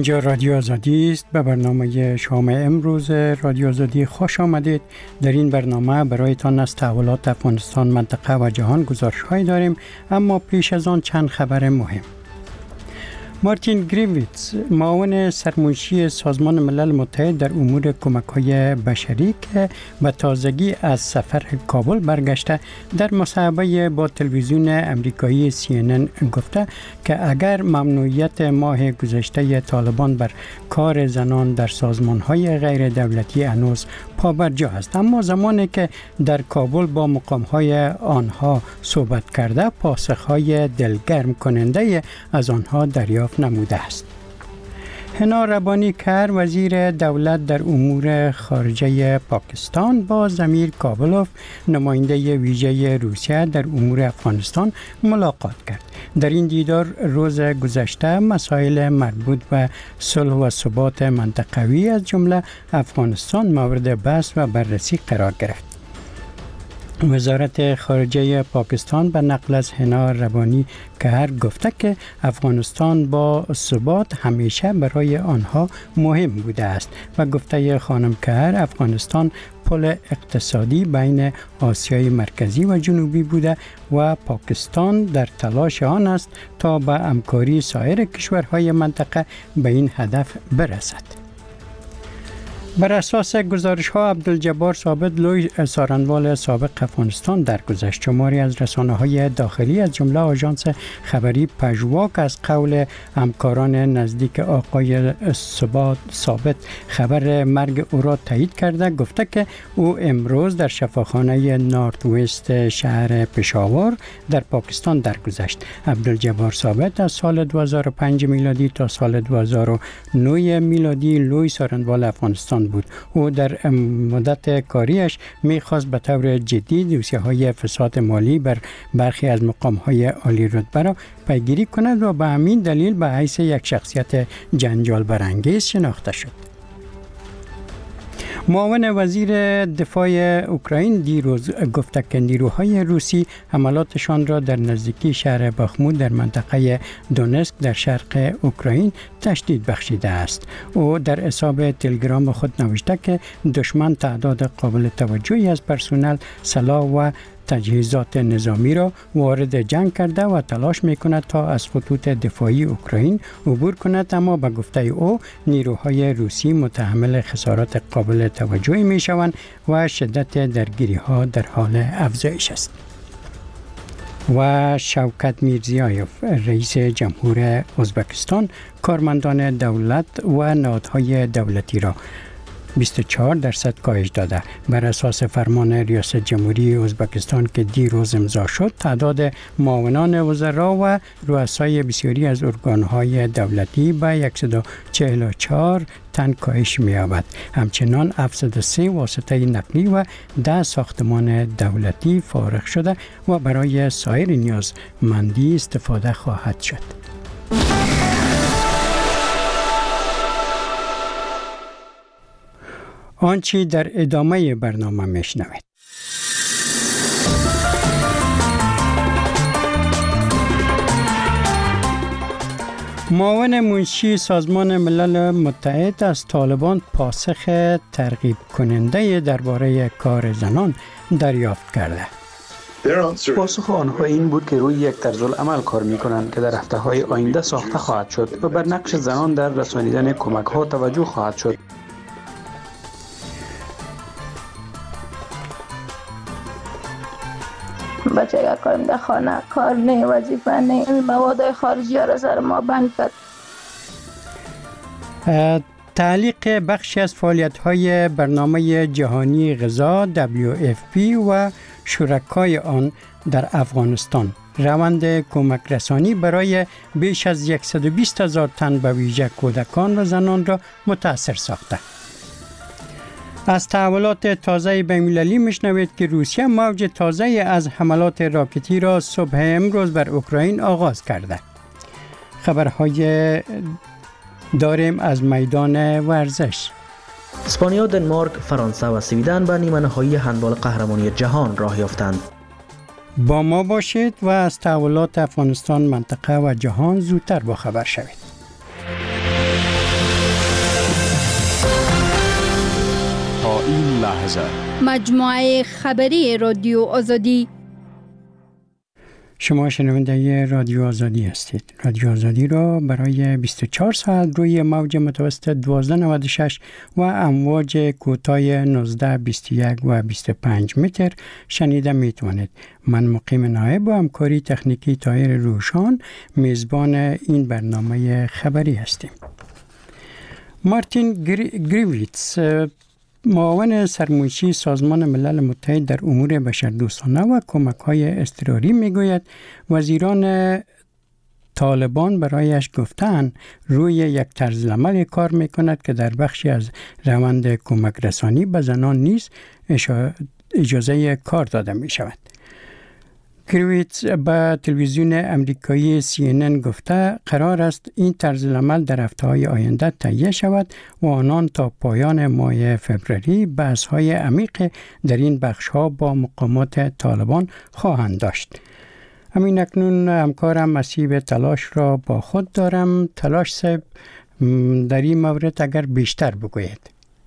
اینجا رادیو آزادی است. به برنامه شام امروز رادیو آزادی خوش آمدید. در این برنامه برایتان از تحولات افغانستان، منطقه و جهان گزارش‌هایی داریم، اما پیش از آن چند خبر مهم. مارتین گریویتس، معاون سرمنشی سازمان ملل متحد در امور کمک‌های بشری که به تازگی از سفر کابل برگشته، در مصاحبه با تلویزیون امریکایی CNN گفته که اگر ممنوعیت ماه گذشته طالبان بر کار زنان در سازمان‌های غیر دولتی هنوز پابرجا است، اما زمانی که در کابل با مقام‌های آنها صحبت کرده، پاسخ‌های دلگرم کننده از آنها دریافت نموده است. هنا ربانی کر، وزیر دولت در امور خارجه پاکستان، با زمیر کابلوف، نماینده ویژه روسیه در امور افغانستان، ملاقات کرد. در این دیدار روز گذشته مسائل مربوط به صلح و ثبات منطقوی از جمله افغانستان مورد بحث و بررسی قرار گرفت. وزارت خارجه پاکستان به نقل از هنا ربانی کر گفته که افغانستان با ثبات همیشه برای آنها مهم بوده است و گفته خانم کر افغانستان پل اقتصادی بین آسیای مرکزی و جنوبی بوده و پاکستان در تلاش آن است تا به همکاری سایر کشورهای منطقه به این هدف برسد. بر اساس گزارش‌ها عبدالجبار ثابت لوی، سارنوال سابق افغانستان، درگذشت شماری از رسانه‌های داخلی از جمله آژانس خبری پژواک از قول همکاران نزدیک آقای ثابت خبر مرگ او را تایید کرده، گفته که او امروز در شفاخانه نارت وست شهر پشاور در پاکستان درگذشت. عبدالجبار ثابت از سال 2005 میلادی تا سال 2009 میلادی لوی سارنوال افغانستان بود. او در مدت کاریش می‌خواست به طور جدی دوسیه‌های فساد مالی بر برخی از مقام‌های عالی رتبه را پیگیری کند و به همین دلیل به حیث یک شخصیت جنجال برانگیز شناخته شد. معاون وزیر دفاع اوکراین دیروز گفته که نیروهای روسی حملاتشان را در نزدیکی شهر باخموت در منطقه دونسک در شرق اوکراین تشدید بخشیده است. او در حساب تلگرام خود نوشته که دشمن تعداد قابل توجهی از پرسنل، سلاح و تجهیزات نظامی را وارد جنگ کرده و تلاش می‌کند تا از خطوط دفاعی اوکراین عبور کند، اما به گفته او نیروهای روسی متحمل خسارات قابل توجهی می‌شوند و شدت درگیری‌ها در حال افزایش است. و شوکت میرزیایوف، رئیس جمهور ازبکستان، کارمندان دولت و نهادهای دولتی را 24% کاهش داده. بر اساس فرمان ریاست جمهوری ازبکستان که دیروز امضا شد، تعداد معاونان وزرا و رؤسای بسیاری از ارگانهای دولتی به 144 تن کاهش می‌یابد. همچنان 703 واسطه نقلی و 10 ساختمان دولتی فارغ شده و برای سایر نیازمندی استفاده خواهد شد. آنچه در ادامه برنامه میشنوید. معاون منشی سازمان ملل متحد از طالبان پاسخ ترغیب کننده درباره کار زنان دریافت کرده. پاسخ آنها این بود که روی یک طرزالعمل کار می‌کنند که در هفته‌های آینده ساخته خواهد شد و بر نقش زنان در رسانیدن کمک‌ها توجه خواهد شد. بچه اگر کارم در خانه، کار نه، وظیفه نه، مواد خارجی ها را سر ما بند کرد. تعلیق بخشی از فعالیت‌های برنامه جهانی غذا WFP و شرکای آن در افغانستان روند کمک رسانی برای بیش از 120,000 تن به ویژه کودکان و زنان را متاثر ساخته. از تحولات تازه بین‌المللی میشنوید که روسیه موج تازه از حملات راکتی را صبح امروز بر اوکراین آغاز کرده. خبرهای داریم از میدان ورزش. اسپانیا، دنمارک، فرانسه و سویدن به نیمه نهایی هندبال قهرمانی جهان راه یافتند. با ما باشید و از تحولات افغانستان، منطقه و جهان زودتر با خبر شوید. این لحظه مجموعه خبری رادیو آزادی. شما شنونده رادیو آزادی هستید. رادیو آزادی را برای 24 ساعت روی موج متوسط 1296 و امواج کوتاه 19، 21 و 25 متر شنیده می توانید. من مقیم نایب و همکاری تکنیکی طاهر روشان میزبان این برنامه خبری هستیم. مارتین گریویتس، معاون سرمنشی سازمان ملل متحد در امور بشردوستانه و کمک‌های اضطراری میگوید وزیران طالبان برایش گفتند روی یک طرز عمل کار میکند که در بخشی از روند کمک رسانی به زنان نیز اجازه کار داده می شود. گریویتس به تلویزیون امریکایی CNN گفته قرار است این طرز عمل در هفته‌های آینده تهیه شود و آنان تا پایان ماه فوریه بحث‌های عمیق در این بخش‌ها با مقامات طالبان خواهند داشت. همین اکنون همکارم مسیب تلاش را با خود دارم. تلاش صاحب، در این مورد اگر بیشتر بگوید.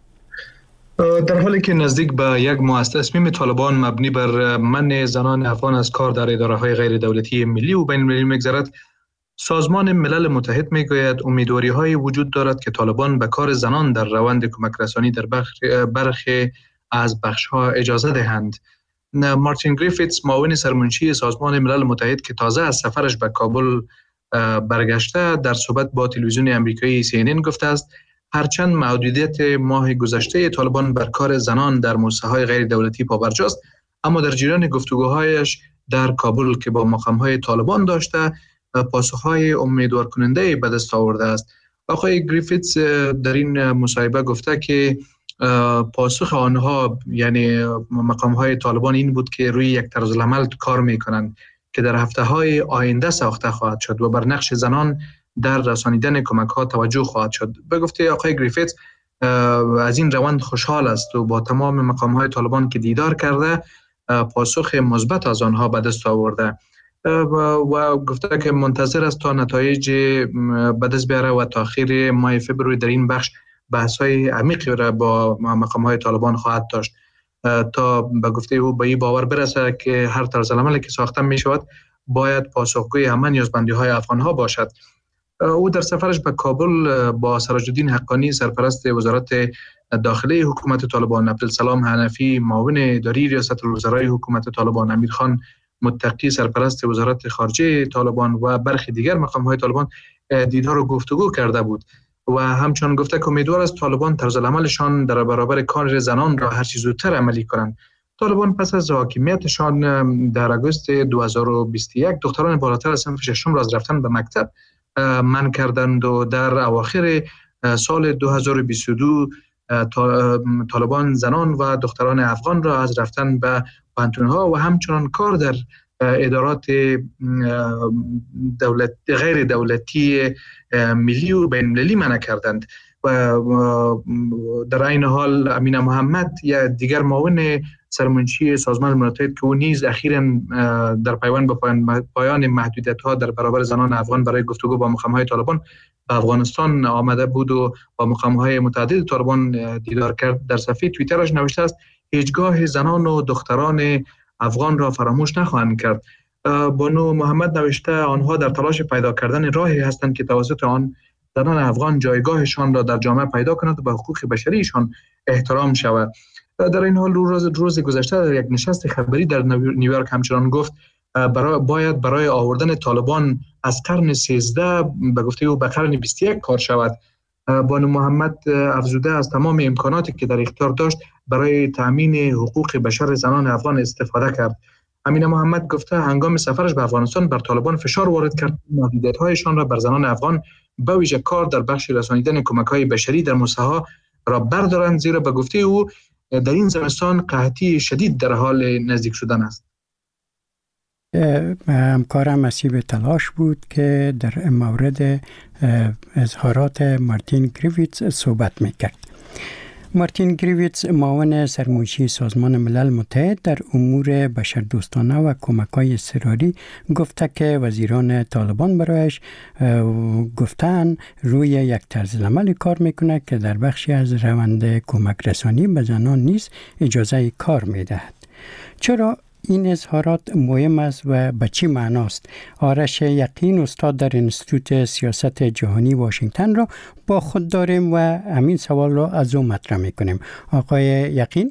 در حالی که نزدیک به یک ماه است تصمیم طالبان مبنی بر منع زنان افغان از کار در اداره‌های غیر دولتی ملی و بین المللی می‌گذرد، سازمان ملل متحد می‌گوید امیدواری‌های وجود دارد که طالبان به کار زنان در روند کمک رسانی در برخی از بخش‌ها اجازه دهند. مارتین گریفیتس، معاون سرمنشی سازمان ملل متحد که تازه از سفرش به کابل برگشته، در صحبت با تلویزیون امریکایی CNN گفته است هرچند محدودیت ماه گذشته طالبان بر کار زنان در موسسه‌های غیر دولتی پابرجاست، اما در جریان گفتگوهایش در کابل که با مقام‌های طالبان داشته پاسخ‌های امیدوار کننده به دست آورده است. آقای گریفیتس در این مصاحبه گفته که پاسخ آنها یعنی مقام‌های طالبان این بود که روی یک طرز العمل کار می‌کنند که در هفته‌های آینده ساخته خواهد شد و بر نقش زنان در رسانیدن کمک‌ها توجه خواهد شد. به گفته آقای گریفیتس از این روند خوشحال است و با تمام مقام‌های طالبان که دیدار کرده پاسخ مثبت از آنها به دست آورده و گفته که منتظر است تا نتایج به دست بیاره و تا آخر ماه فوریه در این بخش بحث‌های عمیقی را با مقام‌های طالبان خواهد داشت تا به گفته او به این باور برسه که هر طرز عملی که ساخته می‌شود باید پاسخگوی همه نیازمندی‌های افغان‌ها باشد. او در سفرش به کابل با سراج الدین حقانی، سرپرست وزارت داخلی حکومت طالبان، عبدالسلام حنفی، معاون اداری ریاست الوزرای حکومت طالبان، امیرخان متقی، سرپرست وزارت خارجه طالبان و برخی دیگر مقام‌های طالبان دیدار و گفتگو کرده بود و همچنان گفته که امیدوار است طالبان طرز العملشان در برابر کار زنان را هر چه زودتر عملی کنند. طالبان پس از حاکمیتشان در آگوست 2021 دختران بالاتر از صنف ششم را از رفتن به مکتب منع کردند و در اواخر سال 2022 طالبان زنان و دختران افغان را از رفتن به پانتون‌ها و همچنان کار در ادارات غیر دولتی ملی و بین المللی منع کردند. و در این حال امین محمد یا دیگر معاون سرمنشی سازمان ملل متحد که او نیز اخیراً در پیوند به پایان محدودیت‌ها در برابر زنان افغان برای گفتگو با مقام‌های طالبان به افغانستان آمده بود و با مقام‌های متعدد طالبان دیدار کرد، در صفحه توییترش نوشته است هیچگاه زنان و دختران افغان را فراموش نخواهند کرد. بانو محمد نوشته آنها در تلاش پیدا کردن راهی هستند که توسط آن زنان افغان جایگاهشان را در جامعه پیدا کنند و به حقوق بشریشان احترام شود. در این حال روز گذشته در یک نشست خبری در نیویورک همچنان گفت باید برای آوردن طالبان از قرن 13 به گفته او به قرن 21 کار شود. بانو محمد افزوده از تمام امکاناتی که در اختیار داشت برای تأمین حقوق بشر زنان افغان استفاده کرد. امین محمد گفته هنگام سفرش به افغانستان بر طالبان فشار وارد کرد محدودیت‌هایشان را بر زنان افغان به ویژه کار در بخش رسانیدن کمک‌های بشری در موسسه‌ها را بردارند، زیرا به گفته او در این زمستان قحطی شدید در حال نزدیک شدن است. همکارم مسیب تلاش بود که در مورد اظهارات مارتین گریفیتس صحبت میکرد. مارتین گریویتس معاون سرمایشی سازمان ملل متحد در امور بشردوستانه و کمک‌های اضطراری گفته که وزیران طالبان برایش گفتن روی یک طرز عمل کار میکنه که در بخشی از روند کمک رسانی به زنان نیز اجازه کار میدهد. چرا این اظهارات مهم است و به چی معناست؟ آرش یقین استاد در انستیتوت سیاست جهانی واشنگتن را با خود داریم و همین سوال را از او مطرح میکنیم. آقای یقین؟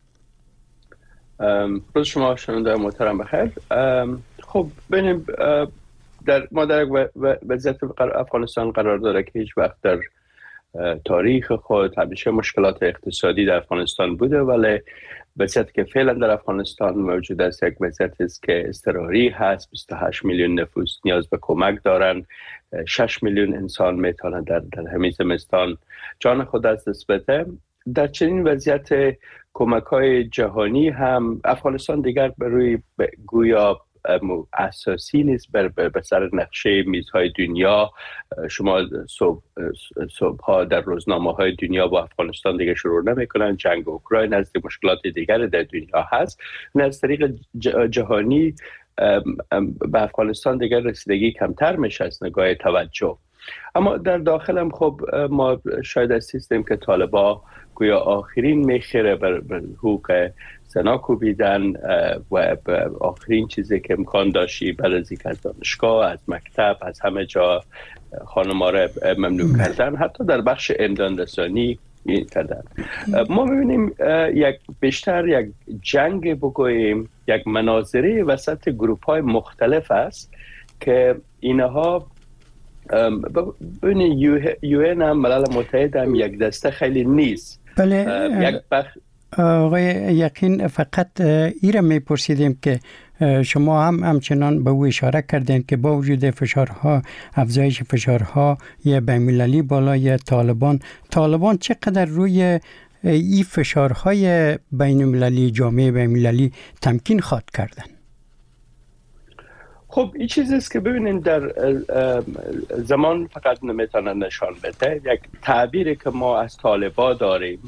روز شما شنونده محترم بخیر. خب ببینیم ما در وضعیت افغانستان قرار داره که هیچ وقت در تاریخ خود همیشه مشکلات اقتصادی در افغانستان بوده، ولی وضعیتی که فعلا در افغانستان موجود است یک وضعیتی است که اضطراری هست. 28 میلیون نفوس نیاز به کمک دارند. 6 میلیون انسان میتونن در همین زمستان جان خود از دست بده. در چنین وضعیت کمک‌های جهانی هم افغانستان دیگر به روی گویا اساسی نیست بر سر نقشه میزهای دنیا. شما صبح‌ها در روزنامه‌های دنیا با افغانستان دیگه شروع نمی‌کنن. جنگ اوکراین از مشکلات دیگر در دنیا هست. از طریق جهانی به افغانستان دیگر رسیدگی کمتر میشه از نگاه توجه. اما در داخل هم خب ما شاید هستیم که طالبان گویا آخرین میخیره بر حقوق زنا کوبیدن و آخرین چیزی که امکان داشتی بعد از اینکه از دانشگاه، از مکتب، از همه جا خانم‌ها را ممنوع کردن، حتی در بخش امدان رسانی کردن. ما می‌بینیم بیشتر یک جنگ بگوییم، یک مناظره وسط گروه‌های مختلف است که اینها ببینید UN هم ملل متحد هم یک دسته خیلی نیست. بله آقای یقین، فقط ایره میپرسیدیم که شما هم همچنان به او اشاره کردین که با وجود فشارها، افزایش فشارها یه بین‌المللی بالای طالبان چقدر روی این فشارهای بین‌المللی، جامعه بین‌المللی تمکین خواهد کردن؟ خب این چیزی است که ببینید در زمان فقط نمیتونه نشان بده. یک تعبیری که ما از طالبان داریم،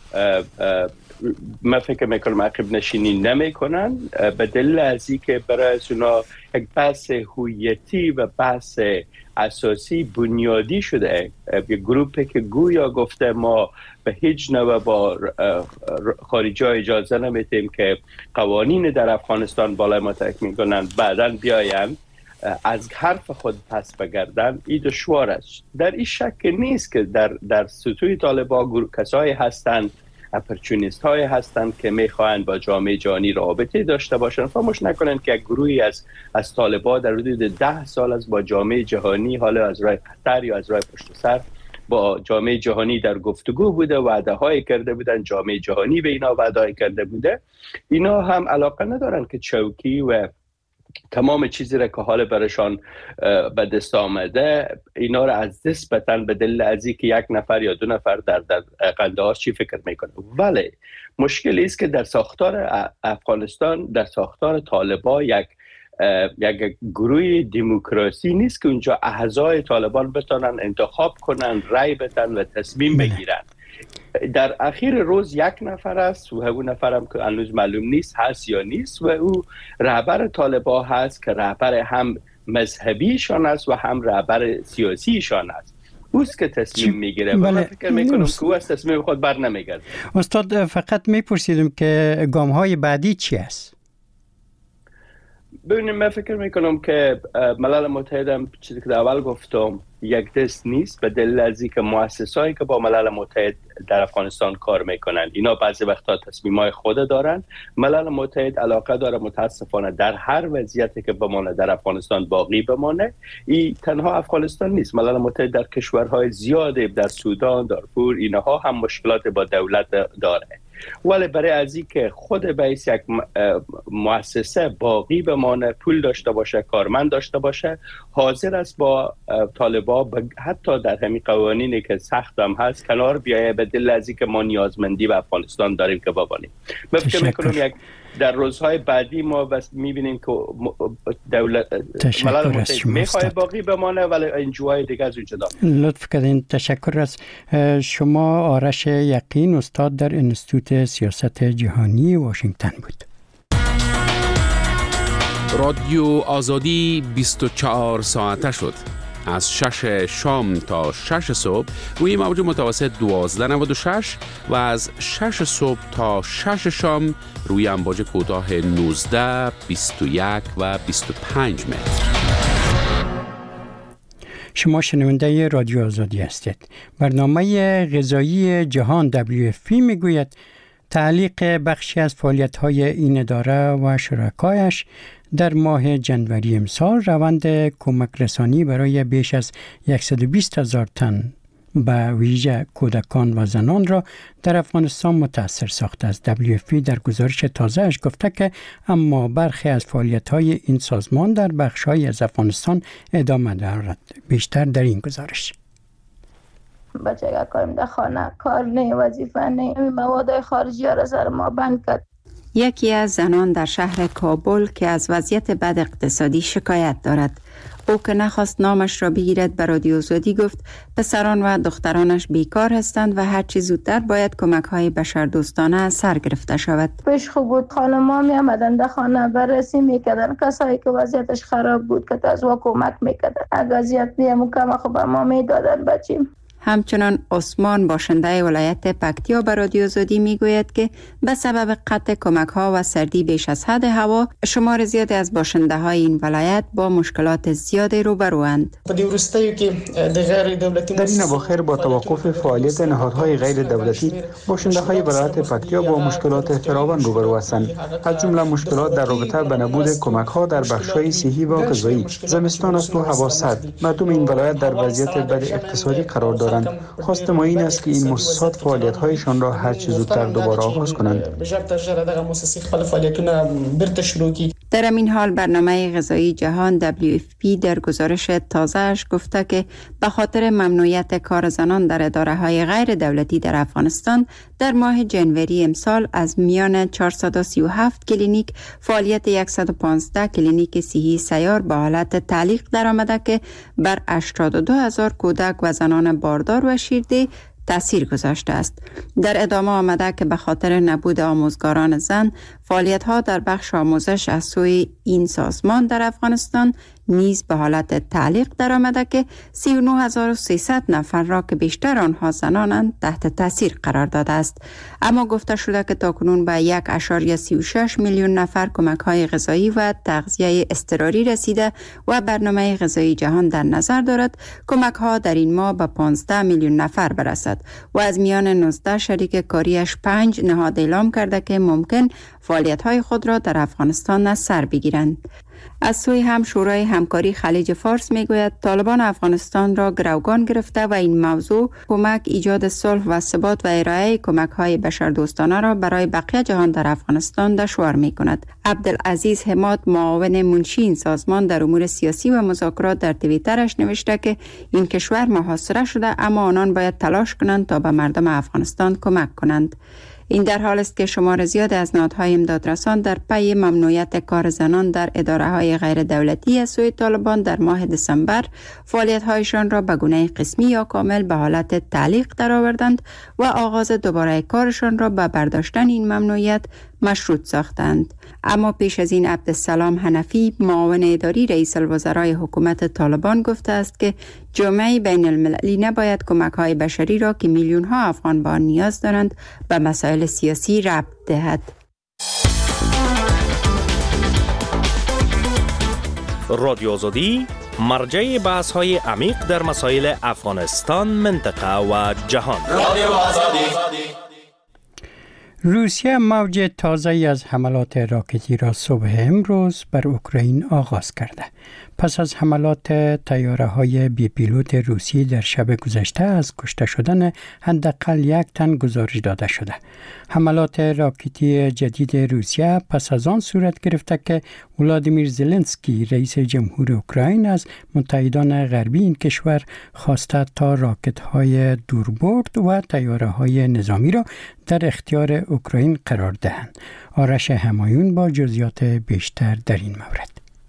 من فکر میکنم عقب نشینی نمیکنن به دلیل از اینکه برای اونا یک بحث هویتی و بحث اساسی بنیادی شده. یک گروپی که گویا گفته ما به هیچ نوع با خارجی اجازه نمیدیم که قوانین در افغانستان بالای ما تحکیم کنن، بعداً بیاین از حرف خود پس بگردن. این دشوار است. در این شک نیست که در سطوح طالبان کسایی هستند، اپورتونیست های هستند که میخواهند با جامعه جهانی رابطه داشته باشند. فراموش نکنند که یک گروهی از طالبان در حدود 10 سال از با جامعه جهانی، حالا از راه قطر یا از راه پشت سر، با جامعه جهانی در گفتگو بوده، وعده های کرده بودن، جامعه جهانی به اینا وعده کرده بوده. اینا هم علاقه ندارن که چوکی و تمام چیزی را که حال برشان به دست آمده اینا را از دست بدن به دلیل از اینکه یک نفر یا دو نفر در قندهار چی فکر میکنه. ولی مشکلی است که در ساختار افغانستان، در ساختار طالبان یک گروه دموکراسی نیست که اونجا اعضای طالبان بتونن انتخاب کنن، رای بدن و تصمیم بگیرن. در اخیر روز یک نفر است و اون نفر هم که هنوز معلوم نیست هست یا نیست و او رهبر طالبان هست که رهبر هم مذهبیشان است و هم رهبر سیاسیشان است. اوست که تصمیم میگیره و من فکر میکنم که او از تصمیم خود بر نمیگرده. استاد فقط میپرسیدم که گام‌های بعدی چی است؟ ببینید من فکر میکنم که ملل متحد هم چیزی که در اول گفتم یک دست نیست به دلیل از اینکه مؤسسایی که با ملل متحد در افغانستان کار میکنن اینا بعضی وقتا تصمیمای خود دارن. ملل متحد علاقه داره متاسفانه در هر وضعیتی که بمانه در افغانستان باقی بمانه. این تنها افغانستان نیست، ملل متحد در کشورهای زیاده، در سودان، دارفور، اینها هم مشکلات با دولت داره. ولی برای از این که خود بیس یک مؤسسه باقی بمانه، پول داشته باشه، کارمند داشته باشه، حاضر است با طالبان حتی در همین قوانینی که سخت هم هست کنار بیایه به دلیل از اینکه ما نیازمندی به افغانستان داریم که بمانیم. من فکر میکنم یک در روزهای بعدی ما بس میبینیم که دولت ملل متحد میخواد باقی بمانه ولی انجوهای دیگه از اونجا داره. لطف کردین. تشکر از شما. آرش یقین، استاد در انستیتوت سیاست جهانی واشنگتن بود. رادیو آزادی 24 ساعته شد. از 6 شام تا 6 صبح روی موج متوسط 1296 و از 6 صبح تا 6 شام روی امواج کوتاه 19، 21 و 25 متر. شما شنونده رادیو آزادی هستید. برنامه غذایی جهان WFP میگوید تعلیق بخشی از فعالیت‌های این اداره و شرکایش در ماه جنوری امسال روند کمک رسانی برای بیش از 120,000 تن به ویژه کودکان و زنان را در افغانستان متاثر ساخته است. WFP در گزارش تازه‌اش گفته که اما برخی از فعالیت‌های این سازمان در بخش‌های از ادامه دارد. بیشتر در این گزارش. بچه کارم در خانه، کار نه، وظیفه نه، مواد خارجی را سر ما بند کرد. یکی از زنان در شهر کابل که از وضعیت بد اقتصادی شکایت دارد. او که نخواست نامش را بگیرد به رادیو آزادی گفت پسران و دخترانش بیکار هستند و هرچی زودتر باید کمک‌های بشردوستانه سر گرفته شود. پیش خوب بود، خانم‌ها می آمدند در خانه بررسی میکردن، کسایی که وضعیتش خراب بود که از وا کمک میکردن. اگه وضعیت بیام کم خب ما میدادن بچیم. همچنان عثمان باشنده ولایت پکتیا به رادیو آزادی میگوید که به سبب قطع کمک‌ها و سردی بیش از حد هوا شمار زیادی از باشنده‌های این ولایت با مشکلات زیادی روبروند. در این اواخر با توقف فعالیت نهادهای غیر دولتی باشنده‌های ولایت پکتیا با مشکلات فراوان روبرو هستند. از جمله مشکلات در رابطه با نبود کمک‌ها در بخش‌های صحی و غذایی. زمستان است و هوا سرد. مردم این ولایت در وضعیت بد اقتصادی قرار دارند. خواست ما این است که این مؤسسات فعالیت‌هایشان را هر چه زودتر دوباره آغاز کنند. در این حال برنامه غذایی جهان WFP در گزارش تازه‌اش گفته که به خاطر ممنوعیت کار زنان در اداره‌های غیر دولتی در افغانستان در ماه جنوری امسال از میان 437 کلینیک فعالیت 115 کلینیک صحی سیار به حالت تعلیق درآمده که بر 82,000 کودک و زنان باردار و شیرده تأثیر گذاشته است. در ادامه آمده که به خاطر نبود آموزگاران زن فعالیت‌ها در بخش آموزش از سوی این سازمان در افغانستان نیز به حالت تعلیق درآمده که 39,300 نفر را که بیشتر آنها زنانند تحت تاثیر قرار داده است. اما گفته شده که تاکنون به 1.36 میلیون نفر کمک‌های غذایی و تغذیه اضطراری رسیده و برنامه غذایی جهان در نظر دارد کمک‌ها در این ماه به 15 میلیون نفر برسد و از میان 19 شریک کاریش 5 نهاد اعلام کرده که ممکن فعالیت‌های خود را در افغانستان از سر بگیرند. از سوی هم شورای همکاری خلیج فارس میگوید طالبان افغانستان را گروگان گرفته و این موضوع کمک ایجاد صلح و ثبات و ارائه کمک‌های بشردوستانه را برای بقیه جهان در افغانستان دشوار می‌کند. عبدالعزیز حماد معاون منشی این سازمان در امور سیاسی و مذاکرات در توییترش نوشته که این کشور محاصره شده اما آنان باید تلاش کنند تا به مردم افغانستان کمک کنند. این در حال است که شمار زیاد از نهادهای امدادرسان در پی ممنوعیت کار زنان در اداره‌های غیر دولتی از سوی طالبان در ماه دسامبر فعالیت‌هایشان را به گونه قسمی یا کامل به حالت تعلیق درآوردند و آغاز دوباره کارشان را به برداشتن این ممنوعیت مشروط ساختند. اما پیش از این عبدالسلام حنفی معاون اداری رئیس الوزرای حکومت طالبان گفته است که جامعه بین المللی نباید کمک‌های بشری را که میلیون‌ها افغان به آن نیاز دارند به مسائل سیاسی ربط دهد. رادیو آزادی مرجع بحث‌های عمیق در مسائل افغانستان، منطقه و جهان. رادیو آزادی. روسیه موج تازه‌ای از حملات راکتی را صبح امروز بر اوکراین آغاز کرده. پس از حملات طیاره‌های بی پیلوت روسی در شب گذشته از کشته شدن حداقل 1 تن گزارش داده شده. حملات راکتی جدید روسیه پس از آن صورت گرفته که ولادیمیر زلنسکی رئیس جمهور اوکراین از متحدان غربی این کشور خواسته تا راکت‌های دوربرد و طیاره‌های نظامی را در اختیار اوکراین قرار دهند. آرش همایون با جزئیات بیشتر در این مورد.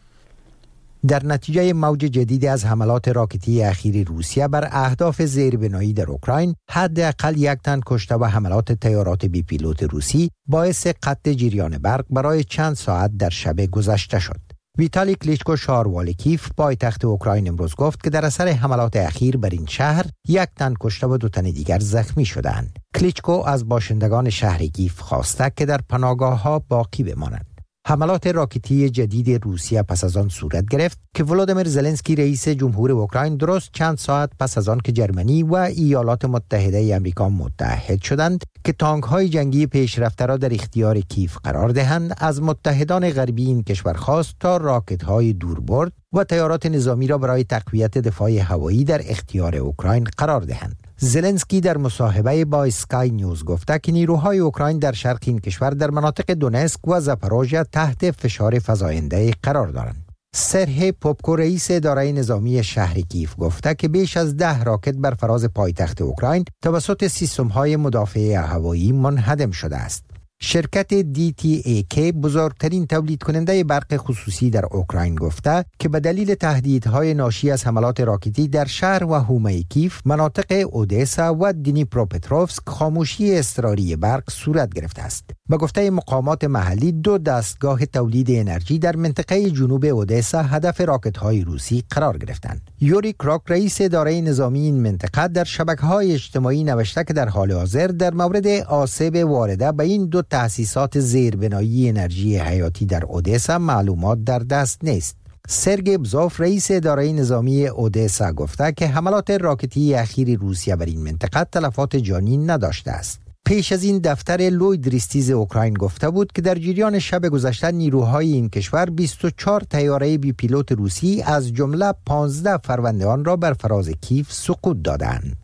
در نتیجه موج جدید از حملات راکتی اخیر روسیه بر اهداف زیربنایی در اوکراین، حداقل 1 تن کشته و حملات طیارات بی پیلوت روسی باعث قطع جریان برق برای چند ساعت در شب گذشته شد. ویتالی کلیچکو شهروال کیف پایتخت اوکراین امروز گفت که در اثر حملات اخیر بر این شهر 1 تن کشته و 2 تن دیگر زخمی شدند. کلیچکو از باشندگان شهر کیف خواسته که در پناهگاه‌ها باقی بمانند. حملات راکتی جدید روسیه پس از آن صورت گرفت که ولادیمیر زلنسکی رئیس جمهور اوکراین درست چند ساعت پس از آن که جرمنی و ایالات متحده آمریکا متحد شدند که تانک‌های جنگی پیشرفته را در اختیار کیف قرار دهند، از متحدان غربی این کشور خواست تا راکت‌های دوربرد و طیارات نظامی را برای تقویت دفاع هوایی در اختیار اوکراین قرار دهند. زلنسکی در مصاحبه با اسکای نیوز گفته که نیروهای اوکراین در شرق این کشور در مناطق دونسک و زاپاروژیا تحت فشار فزاینده قرار دارند. سرهی پوپکو رئیس اداره نظامی شهر کیف گفته که بیش از 10 راکت بر فراز پایتخت اوکراین توسط سیستم‌های مدافع هوایی منهدم شده است. شرکت DTAK بزرگترین تولید کننده برق خصوصی در اوکراین گفته که به دلیل تهدیدهای ناشی از حملات راکتی در شهر و حومه کیف، مناطق اودسا و دنیپروپتروفسک خاموشی اضطراری برق صورت گرفته است. به گفته مقامات محلی 2 دستگاه تولید انرژی در منطقه جنوب اودسا هدف راکت‌های روسی قرار گرفتند. یوری کراک رئیس اداره نظامی این منطقه در شبکه‌های اجتماعی نوشته که در حال حاضر در مورد آسیب وارده به این 2 تأسیسات زیربنایی انرژی حیاتی در اودسا معلومات در دست نیست. سرگئی بزوف رئیس اداره نظامی اودسا گفته که حملات راکتی اخیر روسیه بر این منطقه تلفات جانی نداشته است. پیش از این دفتر لوید ریستیز اوکراین گفته بود که در جریان شب گذشته نیروهای این کشور 24 طیاره بی پیلوت روسی از جمله 15 فرونده آن را بر فراز کیف سقوط دادند.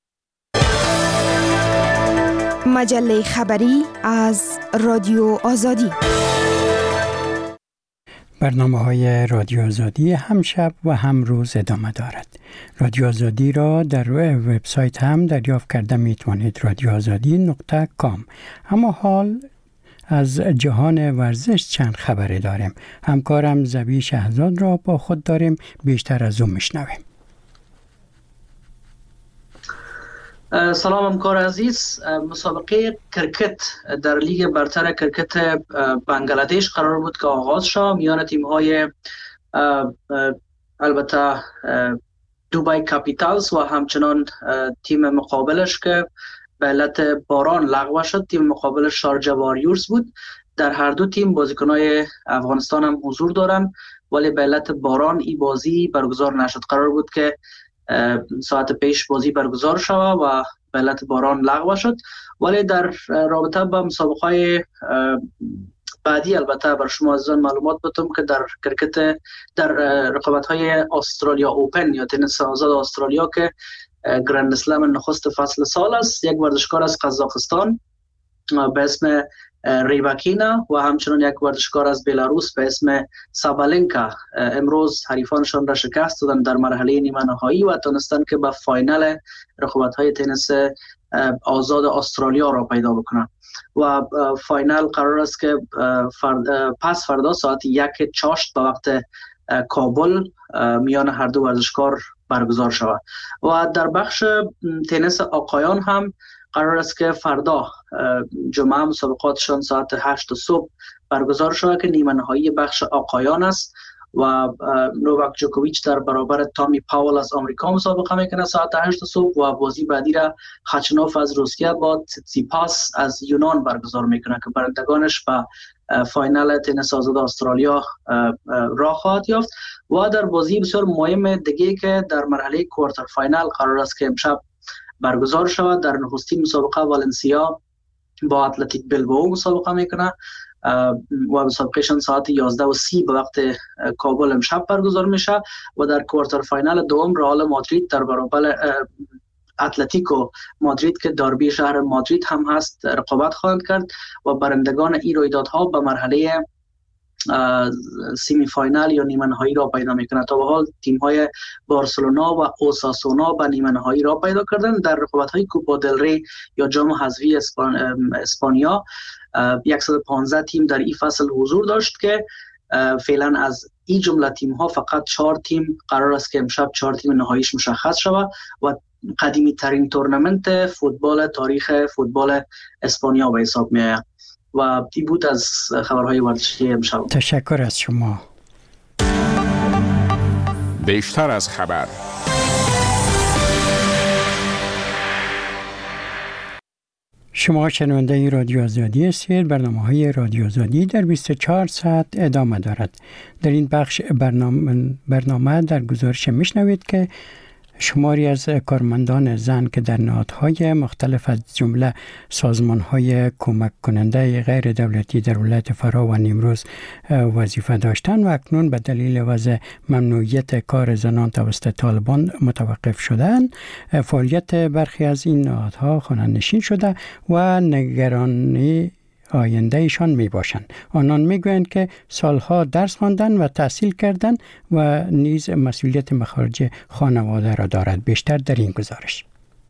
مجله خبری از رادیو آزادی. برنامه‌های رادیو آزادی هم شب و هم روز ادامه دارد. رادیو آزادی را در روی وبسایت هم دریافت کرده میتوانید radioazadi.com. اما حال از جهان ورزش چند خبری داریم. همکارم زبی شهزاد را با خود داریم، بیشتر از او میشنویم. سلام همکار عزیز. مسابقه کرکت در لیگ برتر کرکت بنگلادش قرار بود که آغاز شد میان تیم‌های البته دوبای کاپیتالز و همچنان تیم مقابلش که به علت باران لغو شد. تیم مقابلش شارجه واریورز بود. در هر دو تیم بازیکن‌های افغانستان هم حضور دارن، ولی به علت باران این بازی برگزار نشد. قرار بود که ساعت پیش بازی برگزار شد و به علت باران لغو شد، ولی در رابطه با مسابقه‌های بعدی البته بر شما عزیزان معلومات بدم که در کرکت در رقابت‌های استرالیا اوپن یا تنیس آزاد استرالیا که گرند اسلم نخست فصل سال است، یک ورزشکار از قزاقستان به اسم ریباکینا و همچنان یک ورزشکار از بلاروس به اسم سابالنکا امروز حریفانشان را شکست دادند در مرحله نیمه نهایی و تونستند که به فاینال رقابت‌های تنیس آزاد استرالیا را پیدا بکنند و فاینال قرار است که پس فردا ساعت 1 چاشت به وقت کابل میان هر دو ورزشکار برگزار شود. و در بخش تنیس آقایان هم قرار است که فردا جمعه مسابقاتشان ساعت 8 صبح برگزار شود که نیمه نهایی بخش آقایان است و نوواک جوکوویچ در برابر تامی پاول از آمریکا مسابقه میکنه ساعت 8 صبح و بازی بعدی را خاچنوف از روسیه با تسیپاس از یونان برگزار میکنه که برندگانش به فاینال تنیس آزاد استرالیا راه خواهد یافت. و در بازی بسیار مهم دیگه که در مرحله کوارتر فاینال قرار است که امشب برگزار شود، در نخستین مسابقه والنسیا با اتلتیک بلبائو مسابقه میکنه و مسابقهشان ساعت 11:30 به وقت کابل امشب برگزار میشه و در کوارتر فاینال دوم رئال مادرید در برابر اتلتیکو مادرید که داربی شهر مادرید هم هست رقابت خواهند کرد و برندگان این رویدادها به مرحله سیمی فاینال یا نیمه نهایی را پیدا میکنند. تا به حال تیم های بارسلونا و اوساسونا به نیمه نهایی را پیدا کردند. در رقابت های کوپا دل ری یا جام حذفی اسپانیا 115 تیم در این فصل حضور داشت که فعلا از این جمله تیم ها فقط 4 تیم قرار است که امشب 4 تیم نهاییش مشخص شود و قدیمی ترین تورنمنت فوتبال تاریخ فوتبال اسپانیا به حساب می آید. و این بود از خبرهای ورزشی امشب. تشکر از شما. بیشتر از خبر. شما شنونده رادیو آزادی هستید. برنامه‌های رادیو آزادی در 24 ساعت ادامه دارد. در این بخش برنامه در گزارش میشنوید که شماری از کارمندان زن که در نهادهای مختلف از جمله سازمان‌های کمک کننده غیر دولتی در ولایت فرا و نیمروز وظیفه داشتند و اکنون به دلیل وضع ممنوعیت کار زنان توسط طالبان متوقف شدند، فعالیت برخی از این نهادها خانه‌نشین شده و نگرانی آینده ایشان می باشند. آنان می گویند که سالها درس خواندند و تحصیل کردند و نیز مسئولیت مخارج خانواده را دارد. بیشتر در این گزارش.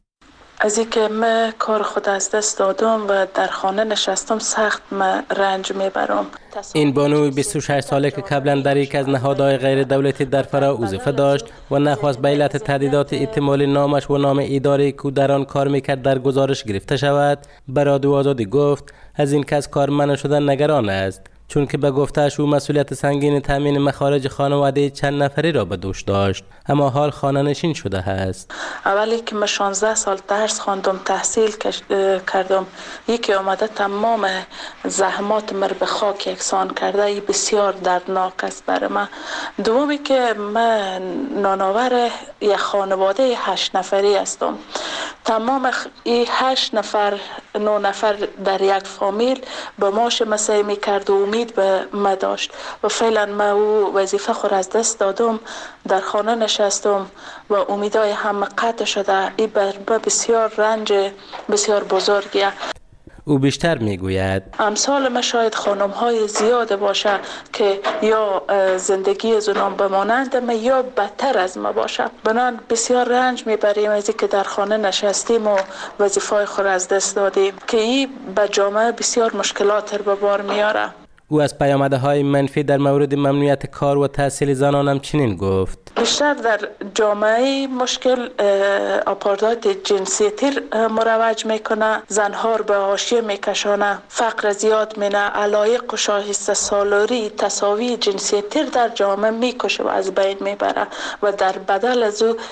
از اینکه من کار خود از دست دادم و در خانه نشستم سخت من رنج میبرم. این بانوی 26 ساله که قبلا در یک از نهادهای غیر دولتی در فرا وظیفه داشت و نخواست به علت تهدیدات احتمالی نامش و نام اداره که در آن کار میکرد در گزارش گرفته شود، به رادیو آزادی گفت از این که از کار منع شدن نگران است، چون که به گفته‌اش او مسئولیت سنگین تامین مخارج خانواده چند نفری را به دوش داشت، اما حال خانه نشین شده است. اولی که من 16 سال درس خواندم، تحصیل کردم، یکی آمده تمام زحمات مر به خاک یکسان کرده، این بسیار دردناک است برای من. دومی که من نانآور یک خانواده 8 نفری هستم. تمام این 8 نفر 9 نفر در یک فامیل به ماش مسایی میکرد و امید به ما داشت و فعلا ما او وظیفه خود از دست دادم، در خانه نشستم و امیدهای همه قطع شده. این بر بسیار رنج بسیار بزرگیه. او بیشتر میگوید امثال ما شاید خانم‌های زیاد باشه که یا زندگی زنان بمانند ما یا بدتر از ما باشه. بنان بسیار رنج میبریم از اینکه در خانه نشستیم و وظیفه‌های خود از دست دادیم که این به جامعه بسیار مشکلات رو به بار میاره. او از پیامدهای منفی در مورد ممنوعیت کار و تحصیل زنان هم چنین گفت: بیشتر در جامعه مشکل آپارتایت جنسیتی مروج میکنه، زنها رو به حاشیه میکشانه، فقر زیاد مینه، علایق و شاهسته سالاری تساوی جنسیتی در جامعه میکشه و از بین میبره و در بدل از او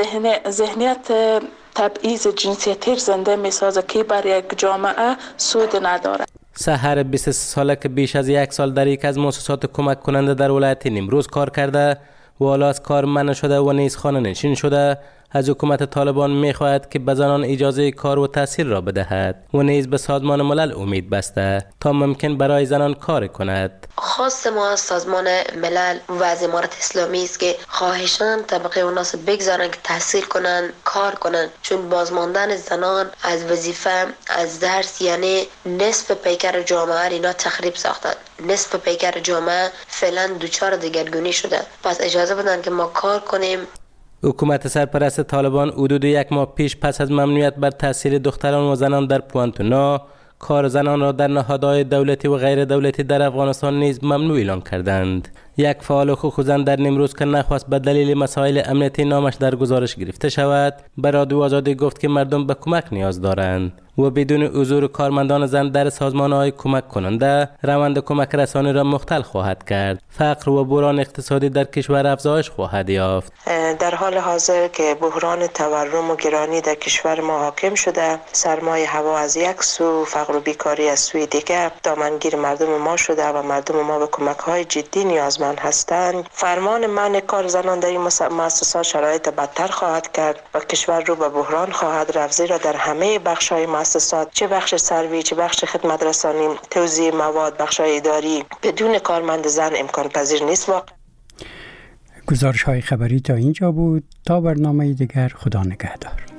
ذهنیت تبعیض جنسیتی زنده میسازه که برای یک جامعه سود نداره. سحر 23 ساله که بیش از 1 سال در یک از مؤسسات کمک کننده در ولایت نیمروز کار کرده و حالا از کار منع شده و نیز خانه نشین شده، از حکومت طالبان می‌خواهد که به زنان اجازه کار و تحصیل را بدهد و نیز به سازمان ملل امید بسته تا ممکن برای زنان کار کند. خواست ما از سازمان ملل و از امارت اسلامی است که خواهشان طبقه مناسب بگذارن که تحصیل کنن، کار کنن، چون بازماندن زنان از وظیفه، از درس، یعنی نصف پیکر جامعه اینا تخریب ساختن. نصف پیکر جامعه فعلا دوچار دگرگونی شده. پس اجازه بدن که ما کار کنیم. حکومت سرپرست طالبان حدود 1 ماه پیش پس از ممنوعیت بر تحصیل دختران و زنان در پوانتونا، کار زنان را در نهادهای دولتی و غیر دولتی در افغانستان نیز ممنوع اعلام کردند. یک فعال حقوق زن در نیمروز که نخواست به دلیل مسائل امنیتی نامش در گزارش گرفته شود، به رادیو آزادی گفت که مردم به کمک نیاز دارند و بدون حضور کارمندان زن در سازمان‌های کمک کننده روند کمک رسانی را مختل خواهد کرد. فقر و بحران اقتصادی در کشور افزایش خواهد یافت. در حال حاضر که بحران تورم و گرانی در کشور ما حاکم شده، سرمایه هوا از یک سو، فقر و بیکاری از سوی دیگر دامنگیر مردم ما شده و مردم ما به کمک‌های جدی نیازمند هستند. فرمان منع کار زنان در این مؤسسات شرایط بدتر خواهد کرد و کشور رو به بحران خواهد رفت، زیرا در همه بخش‌های مؤسسات، چه بخش سروی، چه بخش خدمت رسانی، توزیع مواد، بخش اداری، بدون کارمند زن امکان پذیر نیست. گزارش های خبری تا اینجا بود. تا برنامه دیگر، خدا نگهدار.